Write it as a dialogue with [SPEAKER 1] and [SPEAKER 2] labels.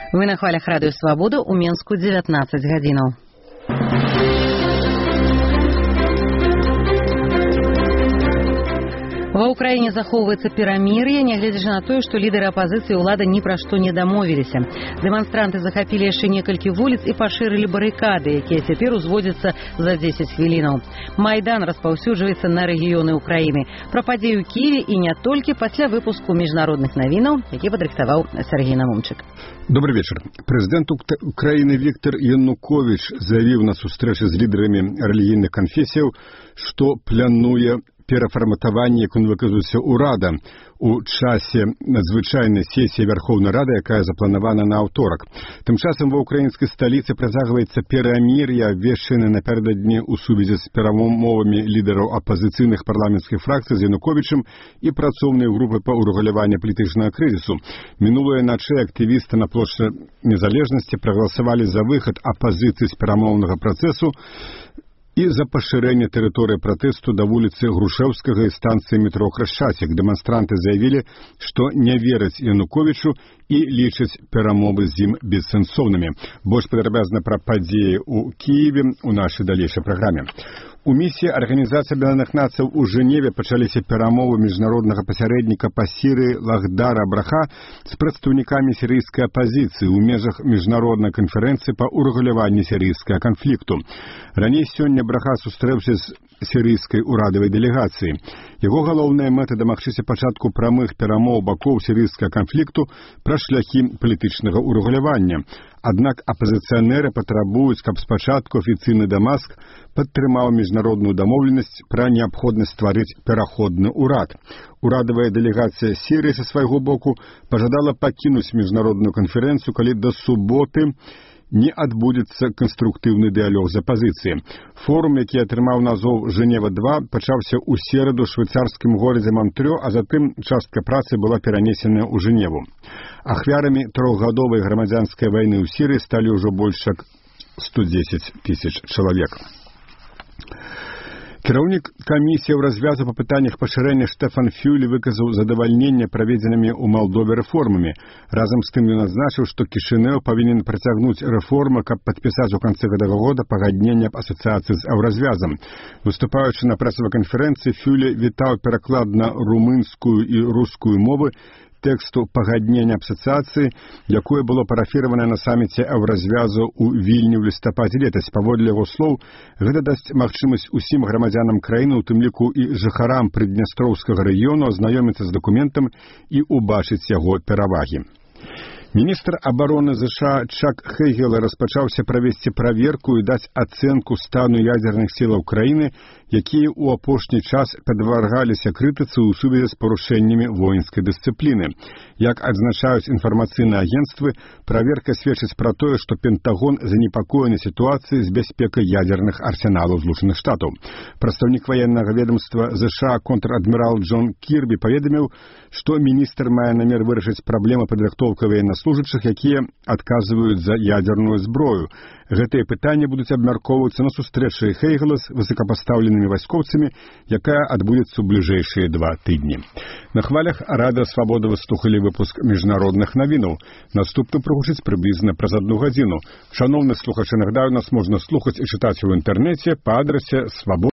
[SPEAKER 1] Вы на хвалях радыё Свабода, у Менску 19 гадзінаў. Ва ўкраіне захоўваецца перамір'е, нягледзячы на тое, што лідары апазіцыі і ўлада ні пра што не дамовіліся. Дэманстранты захапілі яшчэ некалькі вуліц і пашырылі барыкады, якія цяпер узводзяцца за 10 хвілінаў. Майдан распаўсюджваецца на рэгіёны ўкраіны. Пра падзею ў Кіеве і не толькі пасля выпуску міжнародных навінаў, які падрыхтаваў Сергей Намумчык.
[SPEAKER 2] Добрый вечер. Президент Украины Виктор Янукович заявил на сустрэчы з лідарамі рэлігійных канфесіяў, што плануе перафарматаванне, як он выказаўся, урада у часе надзвычайнай сесіі Верховнай Рады, якая запланавана на аўторак. Тым часам ва ўкраінскай сталіцы працягваецца перамір'е, абвешчанае напярэдадні ў сувязі з перамовамі лідараў апазіцыйных парламенцкіх фракцый з Януковічам і працоўнай групы па ўрэгуляванню палітычнага крызісу. Мінулыя начы актывісты на плошчы Незалежнасці прагаласавалі за выхад апазіцыі з перамоўнага працэсу і за пашырэнне тэрыторыі пратэсту да вуліцы Грушэўскага і станцыі метро Храшчацік. Дэманстранты заявілі, што не вераць Януковічу і лічаць перамовы з ім бессэнсоўнымі. Больш падрабязна пра падзеі ў Кіеве ў нашай далейшай праграме. У місіі Арганізацыі Аб'яднаных Нацыяў у Жэневе пачаліся перамовы міжнароднага пасярэдніка па Сірыі Лахдара Браха з прадстаўнікамі сірыйскай апазіцыі ў межах міжнароднай канферэнцыі па ўрэгуляванні сірыйскага канфлікту. Раней сёння Браха сустрэўся з сірыйскай урадавай дэлегацыяй. Яго галоўная мэта дамагчыся пачатку прамых перамоў бакоў сірыйскага канфлікту пра шляхі палітычнага ўрэгулявання. Аднак апазіцыянеры патрабуюць, каб спачатку афіцыйны Дамаск падтрымаў міжнародную дамоўленасць пра неабходнасць стварыць пераходны ўрад. Урадавая дэлегацыя Сірыі са свайго боку пажадала пакінуць міжнародную канферэнцыю, калі да суботы не адбудзецца канструктыўны дыялог з апазіцыяй. Форум, які атрымаў назву «Жэнева-2», пачаўся ў сераду ў швейцарскім горадзе Монтрё, а затым частка працы была перанесеная ў Жэневу. Ахвярамі трохгадовай грамадзянскай вайны ў Сірыі сталі ўжо больш як 110 тысяч чалавек. Кіраўнік камісіі ў развязу па пытаннях пашырэння Штефан Фюле выказаў задавальненне праведзенымі ў Малдове рэформамі. Разам з тым ён адзначыў, што Кішынеў павінен працягнуць рэформы, каб падпісаць у канцы гэтага года пагадненне аб асацыяцыі з еўразвязам. Выступаючы на прэсавай канферэнцыі, Фюле вітаў пераклад на румынскую і рускую мовы тэксту пагаднення аб асацыяцыі, якое было парафіравана на саміце еўразвязу ў Вільні ў лістападзе летась. Паводле яго слоў, гэта дасць магчымасць усім грамадзянам краіны, у тым ліку і жыхарам прыднястроўскага рэгіёну, азнаёміцца з дакументам і ўбачыць яго перавагі. Міністр абароны США Чак Хейгел распачаўся правесці праверку і даць ацэнку стану ядзерных сілаў краіны, якія ў апошні час падвяргаліся крытыцы ў сувязі з парушэннямі воінскай дысцыпліны. Як адзначаюць інфармацыйныя агенцтвы, праверка сведчыць пра тое, што Пентагон занепакоены сітуацыяй з бяспекай ядзерных арсеналаў Злучаных Штатаў. Прадстаўнік ваеннага ведомства США контр-адмірал Джон Кірбі паведаміў, што міністр мае намер вырашыць праблемы падрыхтоўкі военнослужачых, якія адказваюць за ядзерную зброю. Гэтыя пытанні будуць абмяркоўвацца на сустрэчы Хейгела з высокапастаўленымі вайскоўцамі, якая адбудзецца ў бліжэйшыя 2 тыдні. На хвалях Радыё Свабода вы слухалі выпуск міжнародных навінаў. Наступны прагучыць прыблізна праз 1 гадзіну. Шаноўны слухачы, нагадаю, нас можна слухаць і чытаць у інтэрнэце па адрасе свабода.